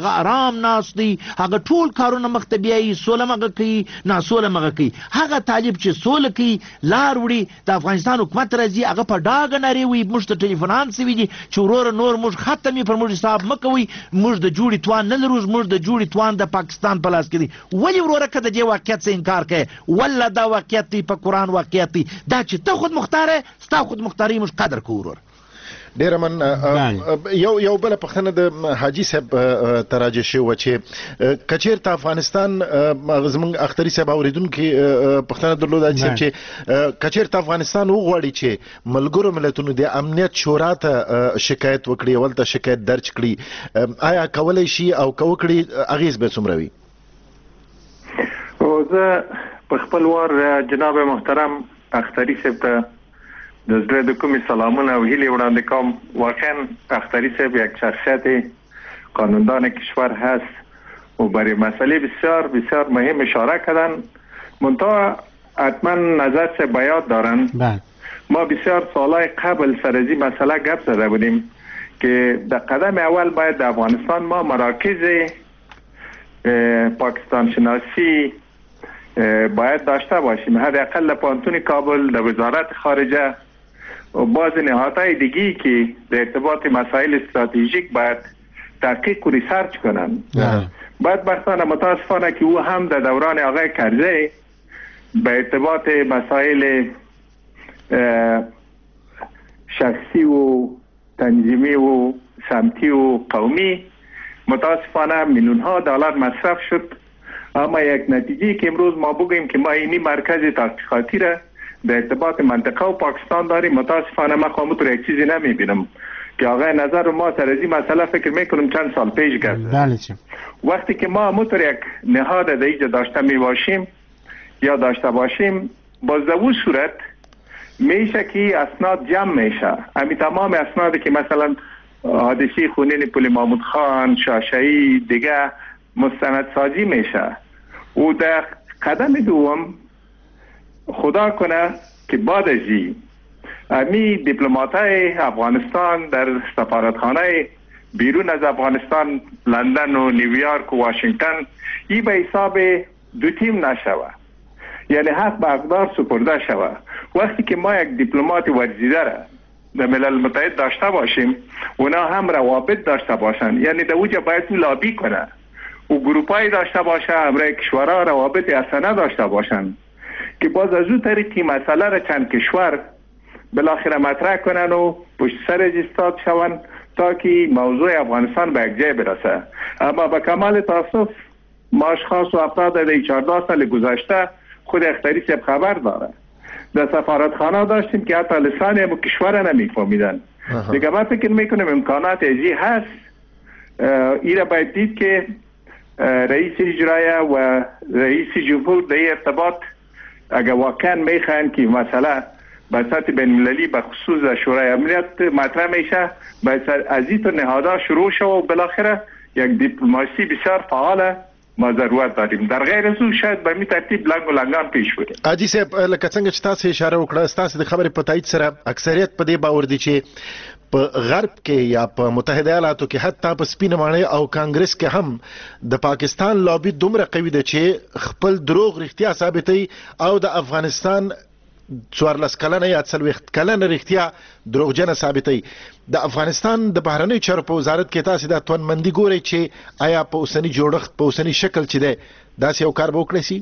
هغه آرام ناست دي، هغه ټول کارونه مخ ته بیایي، سوله مغه کوي، ناسوله مغه کوي. هغه طالب چې سوله کوي، لار وړي، د افغانستان حکومت راځي، هغه په ډاګه نارې وي، موږ ته ټلیفونان سوي دي چې وروره نور موږ ختم یې، پر موږ حساب مه کوئ، موږ د جوړې توان نه لرو، موږ د جوړې توان د پاکستان په لاس کې دي. ولې وروره که د دې واقعیت څخه انکار کوې؟ والله دا واقعیت دی، په قرآن واقعیت دی، دا چې ته خود مختار یې، ستا خود مختاري موږ قدر کوو وروره. ډیر من یو بل پښتنه د حاجی صاحب تراجه شو چې کچیرته افغانستان زمونږ اختری صاحب اوریدونکو پښتنه درلود چې کچیرته افغانستان وغواړي چې ملګرو ملتونو د امنیت شورا ته شکایت وکړي، ولته شکایت درج کړي، آیا کولای شي او کوکړي اغیز به څومره وي؟ او زه په خپل وار جناب محترم اختری صاحب ته د زړه د کومې سلامونه او هیلې وړاندې کوم. واقعا اختری صاحب یک شخصیت قانوندان کشور هست و برای مسئله بسیار بسیار مهم اشاره کردن. منتها حتما نظر سے بیاد دارن. ما بسیار سالهای قبل سر از این مسئله گپ زده بودیم که در قدم اول باید در افغانستان ما مراکز پاکستان شناسی باید داشته باشیم، حداقل پانتون کابل، در وزارت خارجه و باز نهادهای دیگی که در ارتباط مسائل استراتژیک باید تحقیق و ریسرچ کنن. بدبختانه متاسفانه که او هم در دوران آقای کرزی به ارتباط مسائل شخصی و تنظیمی و سمتی و قومی متاسفانه میلیون ها دلار مصرف شد. اما یک نتیجه که امروز ما بگوییم که ما اینی مرکز تحقیقاتی را در ارتباط منطقه و پاکستان داریم، متاسفانه من خاموتر یک چیزی نمیبینم که آقای نظر ما سر از این مسئله فکر میکنم چند سال پیش گرفته. وقتی که ما همونطور یک نهاد در اینجا داشته میباشیم یا داشته باشیم، باز در اون صورت میشه که اسناد جمع میشه. امی تمام اسنادی که مثلا حادثه خونین پل محمود خان، شاشعی دیگه مستندسازی میشه. و در قدم دوم خدا کنه که بعد از این امی دیپلماتای افغانستان در سفارتخانه بیرون از افغانستان، لندن و نیویورک و واشنگتن، ای به حساب دو تیم نشوه، یعنی حق به اقدار سپرده شوه. وقتی که ما یک دیپلمات ورزیده را در ملل متحد داشته باشیم، اونا هم روابط داشته باشن، یعنی در اوجا باید لابی کنه و گروپایی داشته باشه، همراه کشورها روابط اصلا داشته باشن که باز از اون طریقی مسئله را چند کشور بالاخره مطرح کنن و پشت سر ایستاد شون تا که موضوع افغانستان به یک جای برسه. اما به کمال تاسف ما اشخاص و افراد در 14 سال گذشته خود اختری صاحب خبر داره، در سفارتخانه داشتیم که حتی لسان هم کشور نمیفهمیدن. دیگه من فکر میکنم امکانات ازی هست. ایره باید دید که رئیس اجرایه و رئیس جمهور در ارتباط اگر واقعا میخواین که مسئله به سطح بین المللی به خصوص شورای امنیت مطرح میشه، باید از این نهادها شروع شد و بالاخره یک دیپلماسی بسیار فعال ما ضرورت داریم. در غیر از او شاید به می ترتیب لنگ و لنگان پیش بره. حاجی صاحب لکه څنګه چې تاسو اشاره وکړه، تاسو د خبرې په تایید سره اکثریت په دې باور دي چې په غرب کې یا په متحده ایالاتو کې حتی په سپینه ماڼۍ او کانګرس کې هم د پاکستان لابي دومره قوي ده چې خپل دروغ رښتیا ثابتوي او د افغانستان 14 کلنه یا 40 کلنه رښتیا دروغجنه ثابتوي. د افغانستان د بهرنیو چارو په وزارت کې تاسو د توانمندي ګورئ چې آیا په اوسنی جوړښت په اوسنی شکل چې ده داسې یو کار به وکړی شي؟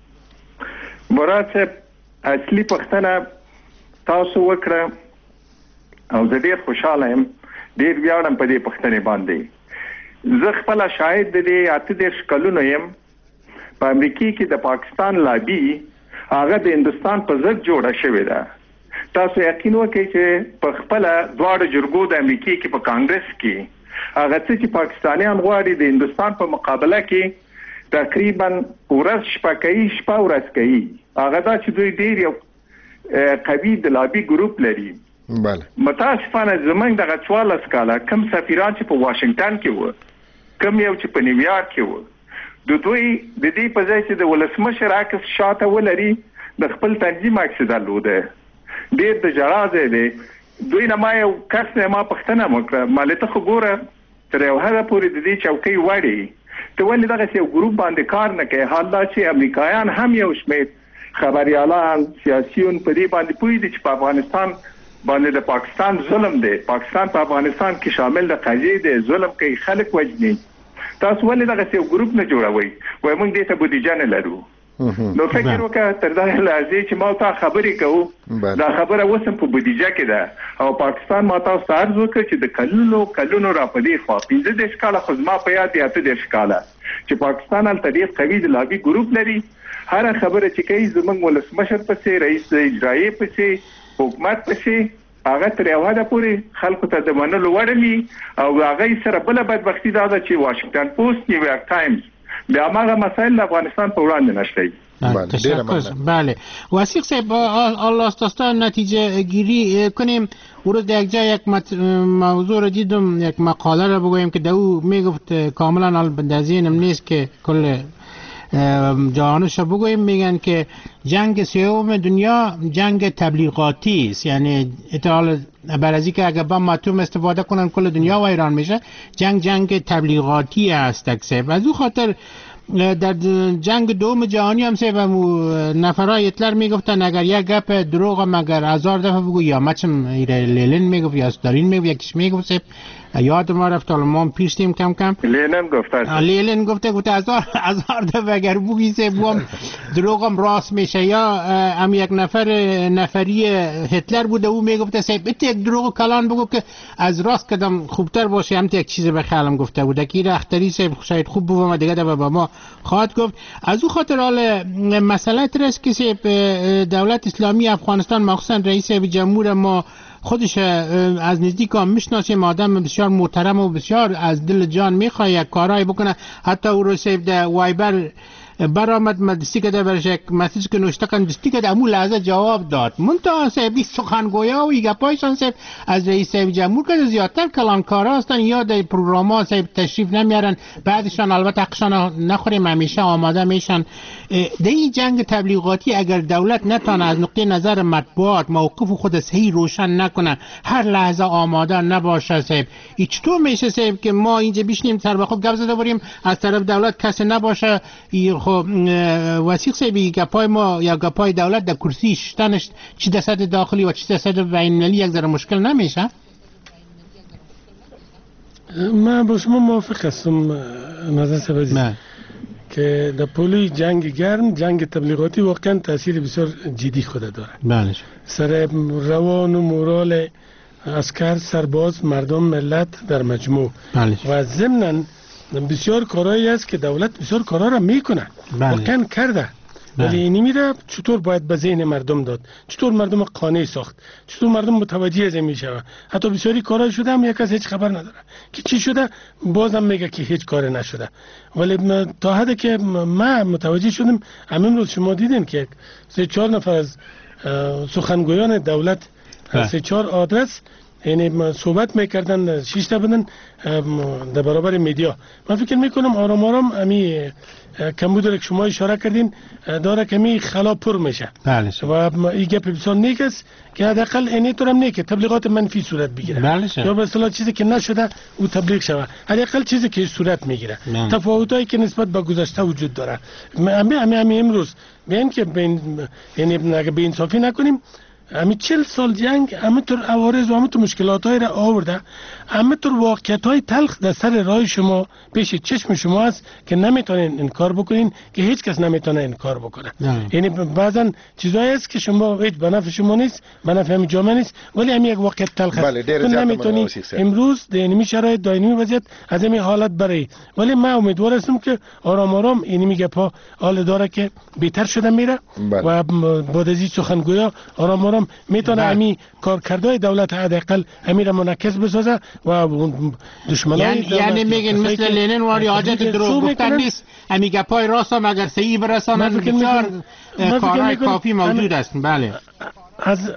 مراد صاحب اصلي پوښتنه تاسو وکړه او زه ډېر خوشحاله یم، ډېر ویاړم په دې پوښتنې باندې. زه خپله شاهد د دې 38 کلونو یم. په امریکې کې د پاکستان لابي هغه د هندوستان په ضد جوړه شوې ده. تاسو یقین وکړئ چې په خپله دواړو جرګو د امریکې کې په کانګرس کې هغه څه چې پاکستانیان غواړي د هندوستان په مقابله کې تقریبا ورځ شپه کوي، شپه ورځ کوي. هغه دا چې دوی ډېر یو قوي د لابي ګروپ لري. بله متاسفانه زمونږ دغه 14 کاله کم سفیران چې په واشنگټن کې وو، کم یو چې په نیویارک کې وو، د دوی د دې په ځای چې د ولسمشر عکس شاته ولري د خپل تنظیم عکس درلوده. ډېر د جرازه دی. دوی نه ما یو کس نه ما پښتنه وکړه، مالته خو ګوره تر یو حد پورې د دې چوکۍ وړي ته ولې دغه یو ګروپ باندې کار نه کوي؟ حال دا چې امریکایان هم یو شمېر خبريالان سیاسيون په دې باندې پوي دي چې په افغانستان باندې د پاکستان ظلم دی، پاکستان په افغانستان کې شامل د قضیه دی، ظلم کوي، خلک وژني. تاسو ولې دغه یو ګروپ نه جوړوي؟ وای موږ دې ته بودیجه نه لرو. نو فکر وکړه تر دا لازم چې ما ته خبرې کوو دا خبره وسم په بودیجه کې ده او پاکستان ما تاسو ته عرض وکړ چې د کلونو را پدې خو 15 کاله خو ما په یاد یاته د ښکاله چې پاکستان ال تدریس قوي د لابي ګروپ لري. هر خبره چې کوي زمونږ ولسمشر پسې رئیس اجرایی پسې حکومت پسې هغه تر یو حد پورې خلکو ته د منلو وړلي او هغه سره بل بدبختی دا ده چې واشنگټن پوسټ، نیویورک ټایمز بیا هغه مسائل د افغانستان په وړاندې نشته. تشکر. بله وثیق صاحب الله استاستا نتیجه گیری کنیم. ورود یک جا یک موضوع رو دیدم، یک مقاله رو بگویم که دو میگفت کاملا البندازینم نیست که کل جهانش رو بگویم، میگن که جنگ سوم دنیا جنگ تبلیغاتی است، یعنی اطلاع برازی که اگر بم اتم استفاده کنن کل دنیا ویران میشه، جنگ تبلیغاتی است تکسب. از او خاطر در جنگ دوم جهانی هم سه نفرای هیتلر میگفتن اگر یک گپ دروغ مگر 1000 دفعه بگو یا مچم لینین میگفت یا استالین میگفت یکیش میگفت یاد ما رفت حالا ما پیشتیم کم لینین گفته 1000 دفعه اگر بگی سه بوم دروغم راست میشه. یا هم یک نفری هیتلر بوده او میگفته سه یک دروغ کلان بگو که از راست کدام خوبتر باشه، هم یک چیز به خیالم گفته بوده که رختری سه شاید خوب بوم دیگه دفعه با ما خواهد گفت. از او خاطر حال مسئله ترس که دولت اسلامی افغانستان مخصوصا رئیس جمهور ما خودش از نزدیک هم میشناسیم، آدم بسیار محترم و بسیار از دل جان میخواد یک کارایی بکنه. حتی او رو سیب ده وایبر برآمد مدستی که برش یک مسیج که نوشته کن دستی که امو لحظه جواب داد. منتها سیبی سخنگویا و ایگه پایشان سیب از رئیس جمهور که زیادتر کلانکارا هستن یا در پروگرام ها سیب تشریف نمیارن، بعدشان البته حقشان نخوریم همیشه آماده میشن. در این جنگ تبلیغاتی اگر دولت نتانه از نقطه نظر مطبوعات موقف خود صحیح روشن نکنه، هر لحظه آماده نباشه سیب، ای چطور میشه سیب که ما اینجا بیشنیم سر به خود گپ زده بریم از طرف دولت کسی نباشه؟ وثیق سیبی گپای ما یا گپای دولت در کرسی شتنش چی درصد داخلی و چی درصد بین‌المللی یک ذره مشکل نمیشه؟ من با شما موافق هستم نظر سبزی که در پولی جنگ گرم جنگ تبلیغاتی واقعا تاثیر بسیار جدی خود داره. بله. سر روان و مورال عسکر، سرباز، مردم، ملت در مجموع. بله. و ضمناً بسیار کارهایی است که دولت بسیار کارها را میکنه. واقعا کرده. ولی نمیره چطور باید به ذهن مردم داد، چطور مردم قانع ساخت، چطور مردم متوجه از این میشه. حتی بسیاری کارها شده هم یک کس هیچ خبر نداره که چی شده، بازم میگه که هیچ کار نشده. ولی تا حدی که ما متوجه شدیم امروز شما دیدین که 3-4 نفر از سخنگویان دولت 3-4 آدرس یعنی صحبت میکردن 6 تا بدن در برابر میدیا. من فکر میکنم آرام آرام امی کمبود که شما اشاره کردین داره کمی خلا پر میشه. بله. و این گپ بسیار نیک است که حداقل اینی طور هم نیکه تبلیغات منفی صورت بگیره. بله. یا به اصطلاح چیزی که نشده او تبلیغ شود، حداقل چیزی که صورت میگیره. تفاوتایی که نسبت به گذشته وجود داره. امی امروز ببین که یعنی اگه به انصافی نکنیم امی 40 سال جنگ همینطور عوارض و همینطور مشکلاتایی را آورده، همینطور واقعیت‌های تلخ در سر راه شما پیش چشم شما است که نمیتونین انکار بکنین، که هیچ کس نمیتونه انکار بکنه. یعنی بعضا چیزایی است که شما هیچ به نفع شما نیست، به نفع همین جامعه نیست، ولی همین یک واقعیت تلخ است. تو نمیتونی امروز در این شرایط دائمی وضعیت از این حالت برای. ولی من امیدوار هستم که آرام آرام این میگه پا حال داره که بهتر شده میره و بعد از این سخنگویا آرام آرام میتونه امی کارکردهای دولت حداقل امی را منعکس بسازه و دشمنای یعنی میگن مثل لنین واری حاجت دروغ گفتن نیست، امی گپای راست هم اگر صحیح برسانن بسیار کارهای کافی موجود است. بله.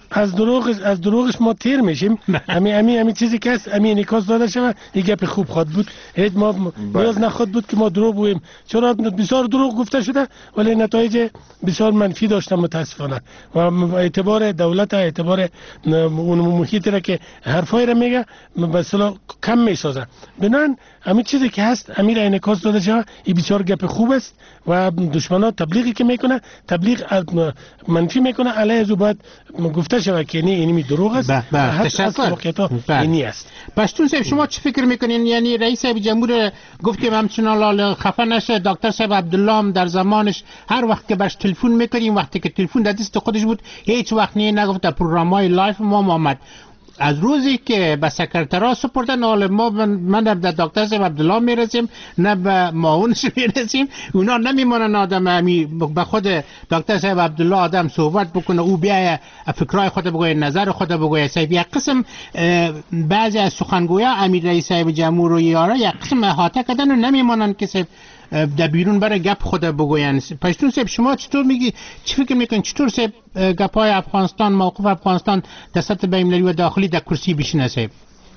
از دروغش ما تیر میشیم. همین چیزی که است همین انعکاس داده شود. این گپ خوب خود بود، هیچ ما نیاز نخود بود که ما دروغ بگوییم، چرا بسیار دروغ گفته شده ولی نتایج بسیار منفی داشته متاسفانه. و اعتبار دولت، اعتبار اون محیطی را که حرفای را میگه به اصطلاح کم میسازه. بنان همین چیزی که هست امیر انعکاس داده شده. این بسیار گپ خوب است و دشمنان تبلیغی که میکنه تبلیغ منفی میکنه علیه از باید گفته شده که نه اینی دروغ است. تشکر. اینی است. پشتون صاحب شما چه فکر میکنین؟ یعنی رئیس جمهور گفتیم همچنان خفه نشه. دکتر صاحب عبدالله هم در زمانش هر وقت که برش تلفن میکنیم، وقتی که تلفن در دست خودش بود هیچ وقت نگفت در پروگرام‌های لایف ما آمد. از روزی که به سکرترا سپردن حال ما من در دکتر صاحب عبدالله میرسیم نه به معاونش میرسیم، اونا نمیمونن آدم به خود دکتر صاحب عبدالله آدم صحبت بکنه، او بیا فکرای خود بگویه، نظر خود بگویه. صاحب یک قسم بعضی از سخنگویا امیر رئیس جمهور و یارا یک قسم احاطه کردن و نمیمونن که صاحب در بیرون برای گپ خود بگوین. پشتون صاحب شما چطور میگی، چی فکر میکنین چطور صاحب گپای افغانستان، موقف افغانستان در سطح بین‌المللی و داخلی در کرسی بشینه صاحب؟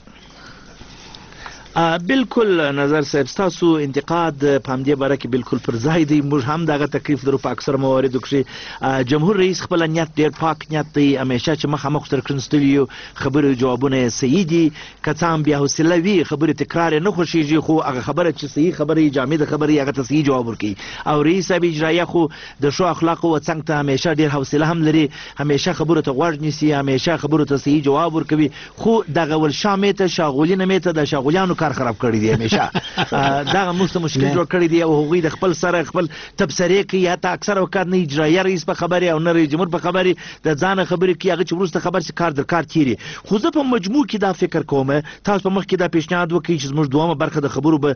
بالکل نظر صاحب تاسو انتقاد پام دی باره کې بالکل پر ځای دی. موږ هم دغه تکلیف درو په اکثر مواردو کې جمهور رئیس خپل نیت ډیر پاک نیت دی، همیشه چې مخامخ تر کړنستلیو خبرې جوابونه صحیح دي، کڅام بیا حوصله وی خبرې تکرار نه خوشیږي، خو هغه خبره چې صحیح خبرې جامد خبرې هغه ته صحیح جواب ورکړي. او رئیس صاحب اجرایه خو د شو اخلاق او څنګه ته همیشه ډیر حوصله هم لري، همیشه خبرو ته غوږ نیسي، همیشه خبرو ته صحیح جواب ورکوي. خو دغه ول شامه ته شاغولینه میته د شاغولیانو کار خراب کړی دی همیشه. دا مشکل جوړ کړی دی او هغوی د خپل سره خپل تبصره کوي، یا ته اکثر وخت نه اجرایه رئیس په خبره او نه رئیس جمهور په خبره د ځان خبرې کوي، هغه چې وروسته خبر شي کار در کار تیری. خو زه په مجموع کې دا فکر کوم، تاسو په مخ کې دا پیشنهاد وکړئ چې زموږ دوامه برخه د خبرو به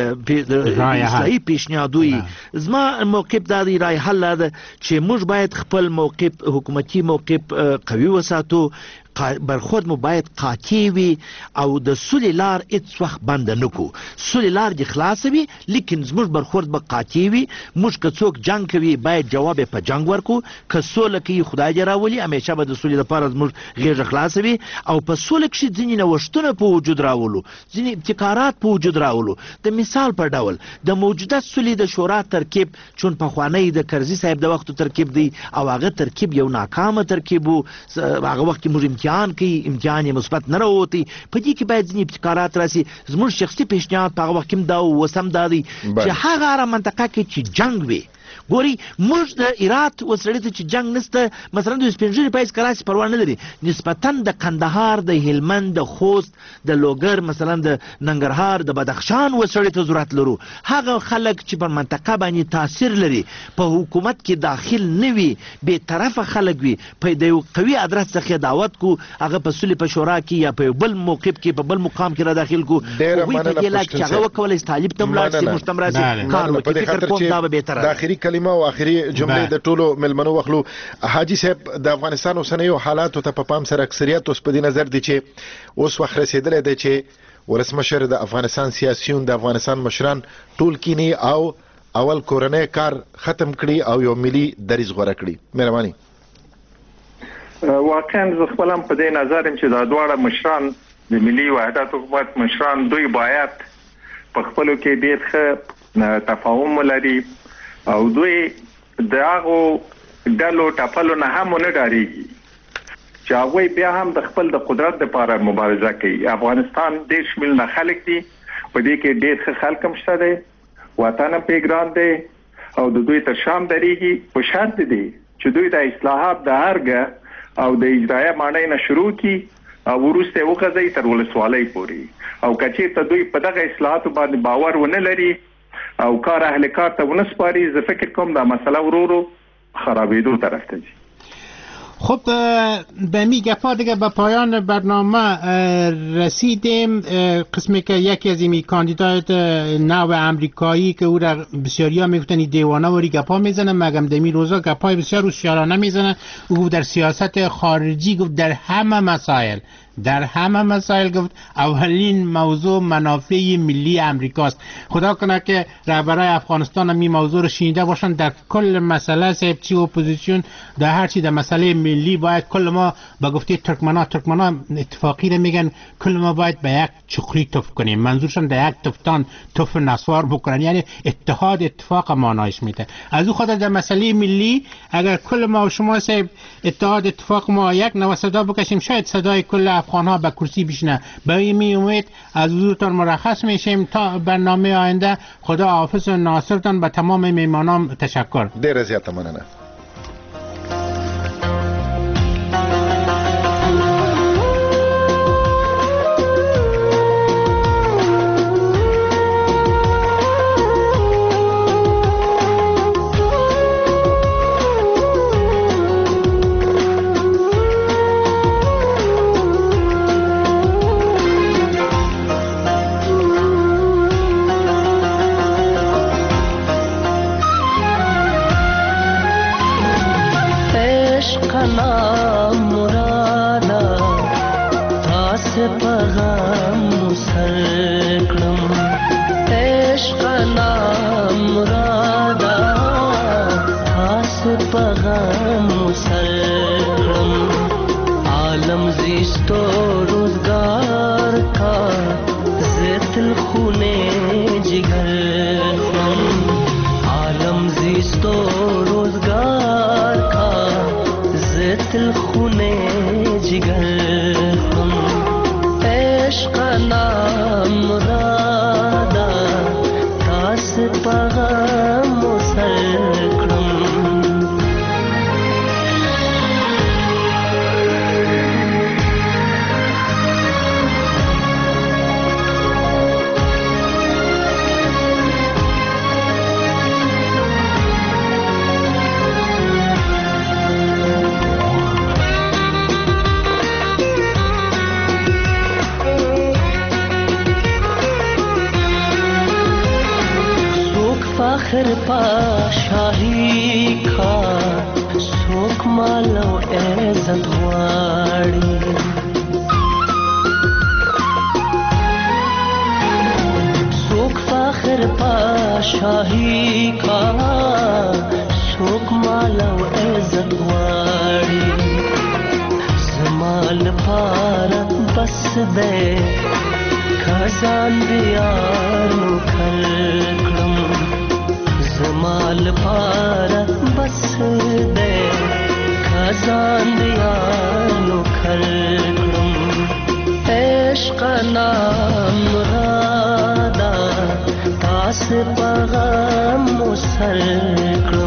د اصلاحي پیشنهاد وي. زما موقف دا دی رای حل ده چې موږ باید خپل موقف حکومتي موقف قوي وساتو، برخود مو باید قاطع وي او د سولې لار هیڅ وخت بند نه کو. سولې لار د خلاص وي لیکن زموږ برخورد به قاطع وي. موږ که څوک جنگ کوي باید جواب په جنگ ورکو، که سوله کوي خدای دې راولي، همیشه به د سولې لپاره زموږ غېږه خلاصه وي. او په سوله کښې ځینې نوښتونه په وجود راولو، ځینې ابتکارات په وجود راولو. د مثال په ډول د موجوده سولې د شورا ترکیب چون پخوانی د کرزي صاحب د وختو ترکیب دی او هغه ترکیب یو ناکامه ترکیب و، هغه وخت کې موږ امتحان یې مثبت نه راوتی. په دې کې باید ځینې ابتکارات راسي. زموږ شخصي پیشنهاد په هغه وخت کې هم دا و، اوس هم دا دی چې هغه هره منطقه کې چې جنګ وي، ګوري موږ د هرات وسړي ته چې جنگ نسته، مثلا د سپینږیري پایز کراسي پروا نه لري، نسبتا د کندهار، د هلمند، د خوست، د لوګر، مثلا د ننګرهار، د بدخشان وسړي ته ضرورت لرو. هغه خلک چې پر منطقه باندې تاثیر لري، په حکومت کې داخل نه وي، بې طرفه خلک وي، په د یو قوي ادرس څخه دعوت کو، هغه په سولې په شورا کې یا په بل موقف کې په بل مقام کې را داخل کو. هغوی په دې لږ چې هغه وکولی طالب ته ولاړ شي، موږ ته هم راشي کار وکړي. فکر کوم دا به بهتره ده. آخري کلمه او آخري جمله د ټولو ملمنو واخلو. حاجی صاحب د افغانستان اوسنیو حالاتو ته په پام سره اکثریت اوس په دې نظر دی چې اوس وخت رسیدلی دی چې ولسمشر د افغانستان سیاسیون د افغانستان مشران ټول کینی او اول کورنۍ کار ختم کړي او یو ملي دریځ غوره کړي. مهرباني. واقعا زه خپل هم په دې نظر یم چې دا دواړه مشران د ملي وحدت حکومت مشران دوی باید په خپلو کې ډېر ښه تفاهم ولري او دوی د هغو ډلو ټپلو نه هم ونه ډارېږي چې هغوی بیا هم د خپل د قدرت لپاره مبارزه کوي. افغانستان ډېر شمېر نه خلک دي، په دې کې ډېر ښه خلک هم شته دی، وطن هم پرې ګران دی او د دوی تر شا هم درېږي. په شرط دی چې دوی د اصلاحات د ارګه او د اجرایه ماڼۍ نه شروع کړي او وروسته یې وغځوي تر ولسوالۍ پورې. او که چېرته دوی په دغه اصلاحاتو باندې باور ونه لري او کار اهل کار ته ونه سپاري، زه فکر کوم دا مسئله ورو ورو خرابېدو طرف ته ځي. خب به می گفا دیگه به پایان برنامه رسیدیم. قسمی که یکی از این کاندیدات نو امریکایی که او را بسیاری ها میگفتن دیوانه وری گپا میزنه، مگم دمی روزا گپای بسیار هوشیارانه میزنه. او در سیاست خارجی گفت در همه مسائل در همه مسائل گفت اولین موضوع منافع ملی امریکاست. خدا کنه که رهبرای افغانستان هم این موضوع رو شنیده باشن. در کل مسئله صاحب چی اپوزیسیون در هر چی در مسئله ملی باید کل ما با گفته ترکمنا اتفاقی رو میگن کل ما باید به یک چخری توف کنیم. منظورشون در یک تفتان توف نسوار بکنن، یعنی اتحاد اتفاق معنایش میده. از او خاطر در مسئله ملی اگر کل ما و شما صاحب اتحاد اتفاق ما یک نوع صدا بکشیم شاید صدای کل افغان ها به کرسی بشنه. به این امید از حضورتان مرخص میشیم تا برنامه آینده. خدا حافظ و ناصرتان. به تمام میمانان تشکر. ډیره زیاته مننه. فخر پاشاهی کا سوک مالو عزت غواړي سوک فخر پاشاهی کا سوک مالو عزت غواړي زمال پارت بس دے خزان دیانو کلکم زمال پارت بس دے خزان دیانو کلکم عشق نام مرادا تاس پغم مسر